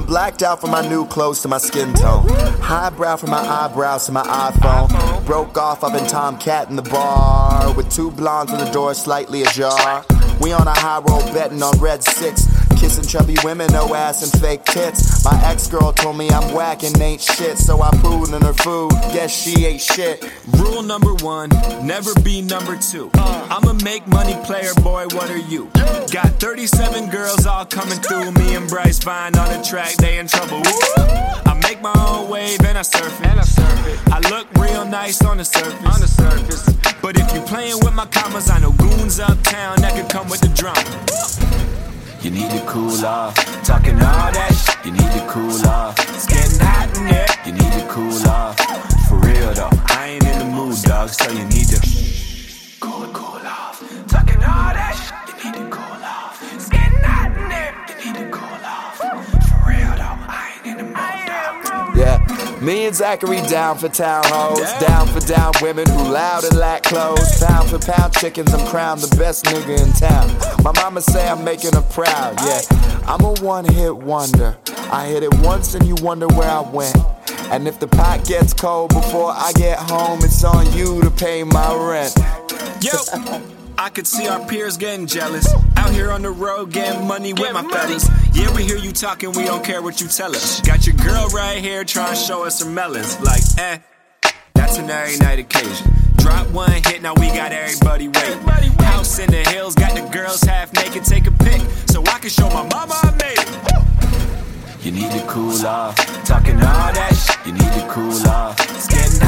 I'm blacked out from my new clothes to my skin tone. Highbrow from my eyebrows to my iPhone. Broke off up in Tomcat in the bar with two blondes on the door slightly ajar. We on a high road betting on red 6. Kissing chubby women, no ass and fake tits. My ex-girl told me I'm whack and ain't shit, so I pooed in her food, guess she ain't shit. Rule number 1, never be number 2. I'ma make money, player boy, what are you? Got 37 girls all coming through. Me and Bryce Vine on the track, they in trouble. I make my own wave and I surf it. I look real nice on the surface. But if you playing with my commas, I know goons uptown that could come with the drum. You need to cool off, talking all that shit. You need to cool off, it's getting hot in here. You need to cool off, for real though. I ain't in the mood, dog, so you need to cool off. Talking all that shit. You need to cool off, it's getting hot in here. You need to cool off, for real though. I ain't in the mood, dog. Yeah, me and Zachary down for town hoes, down for down women who loud and lack clothes. Pound for pound chickens, I'm crowned the best nigga in town. My mama say I'm making her proud, yeah. I'm a one-hit wonder. I hit it once and you wonder where I went. And if the pot gets cold before I get home, it's on you to pay my rent. Yo, I could see our peers getting jealous. Out here on the road getting money with my fellas. Yeah, we hear you talking, we don't care what you tell us. Got your girl right here trying to show us her melons. Like, that's an every night occasion. Drop one hit, now we got everybody waiting. House in the hills, got the girls half naked, take a pic so I can show my mama I made it. You need to cool off, talking all that shit. You need to cool off, it's getting